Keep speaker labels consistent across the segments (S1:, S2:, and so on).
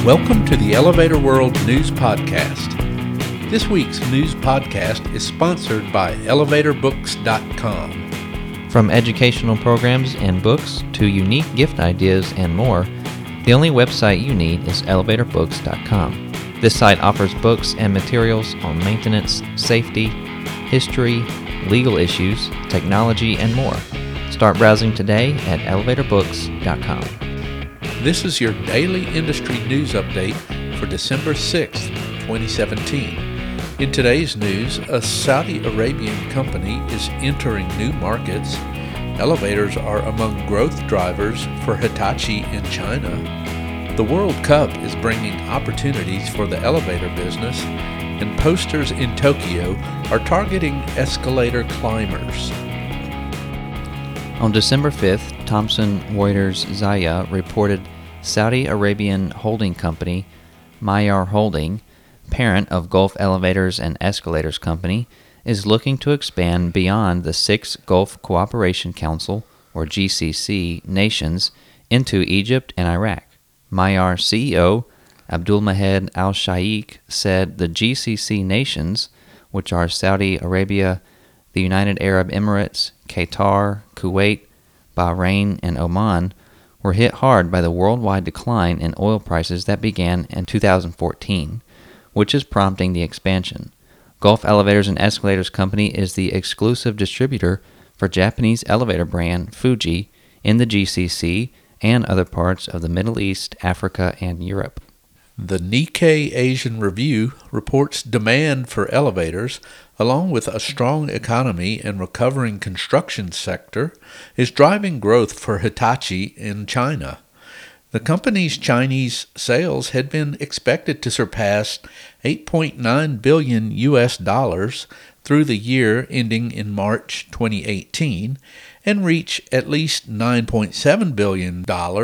S1: Welcome to the Elevator World News Podcast. This week's news podcast is sponsored by ElevatorBooks.com.
S2: From educational programs and books to unique gift ideas and more, the only website you need is ElevatorBooks.com. This site offers books and materials on maintenance, safety, history, legal issues, technology, and more. Start browsing today at ElevatorBooks.com.
S1: This is your daily industry news update for December 6th, 2017. In today's news, a Saudi Arabian company is entering new markets. Elevators are among growth drivers for Hitachi in China. The World Cup is bringing opportunities for the elevator business, and posters in Tokyo are targeting escalator climbers.
S2: On December 5th, Thomson Reuters Zaya reported Saudi Arabian holding company Mayar Holding, parent of Gulf Elevators and Escalators Company, is looking to expand beyond the 6 Gulf Cooperation Council, or GCC, nations into Egypt and Iraq. Mayar CEO Abdulmahed Al-Shaikh said the GCC nations, which are Saudi Arabia, the United Arab Emirates, Qatar, Kuwait, Bahrain, and Oman, were hit hard by the worldwide decline in oil prices that began in 2014, which is prompting the expansion. Gulf Elevators and Escalators Company is the exclusive distributor for Japanese elevator brand Fuji in the GCC and other parts of the Middle East, Africa, and Europe.
S1: The Nikkei Asian Review reports demand for elevators, along with a strong economy and recovering construction sector, is driving growth for Hitachi in China. The company's Chinese sales had been expected to surpass $8.9 billion through the year ending in March 2018 and reach at least $9.7 billion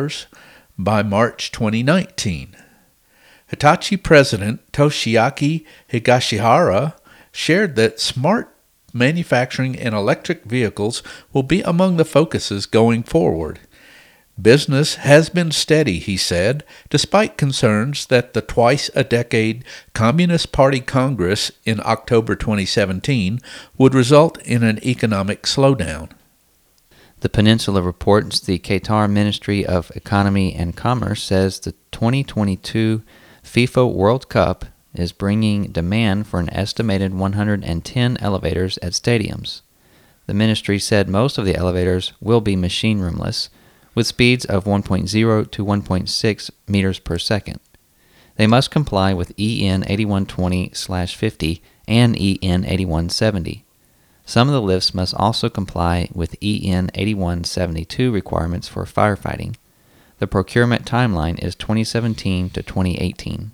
S1: by March 2019. Hitachi President Toshiaki Higashihara shared that smart manufacturing and electric vehicles will be among the focuses going forward. Business has been steady, he said, despite concerns that the twice-a-decade Communist Party Congress in October 2017 would result in an economic slowdown.
S2: The Peninsula reports the Qatar Ministry of Economy and Commerce says the 2022 FIFA World Cup is bringing demand for an estimated 110 elevators at stadiums. The ministry said most of the elevators will be machine roomless, with speeds of 1.0 to 1.6 meters per second. They must comply with EN 8120/50 and EN 8170. Some of the lifts must also comply with EN 8172 requirements for firefighting. The procurement timeline is 2017 to 2018.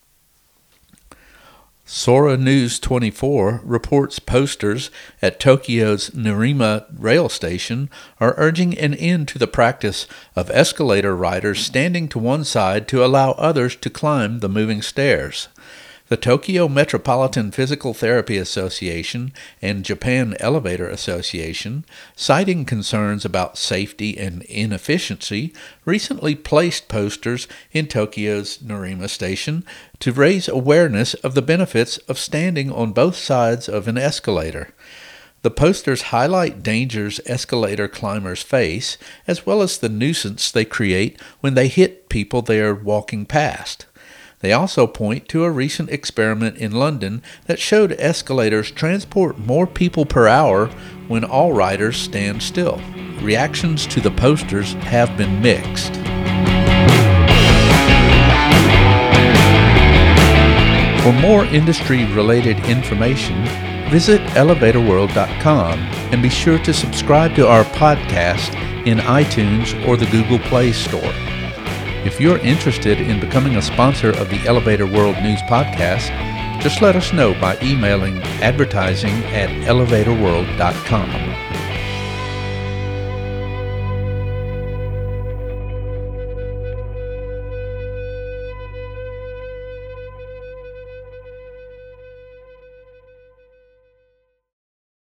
S1: Sora News 24 reports posters at Tokyo's Nerima rail station are urging an end to the practice of escalator riders standing to one side to allow others to climb the moving stairs. The Tokyo Metropolitan Physical Therapy Association and Japan Elevator Association, citing concerns about safety and inefficiency, recently placed posters in Tokyo's Nerima station to raise awareness of the benefits of standing on both sides of an escalator. The posters highlight dangers escalator climbers face, as well as the nuisance they create when they hit people they are walking past. They also point to a recent experiment in London that showed escalators transport more people per hour when all riders stand still. Reactions to the posters have been mixed. For more industry-related information, visit ElevatorWorld.com and be sure to subscribe to our podcast in iTunes or the Google Play Store. If you're interested in becoming a sponsor of the Elevator World News Podcast, just let us know by emailing advertising@elevatorworld.com.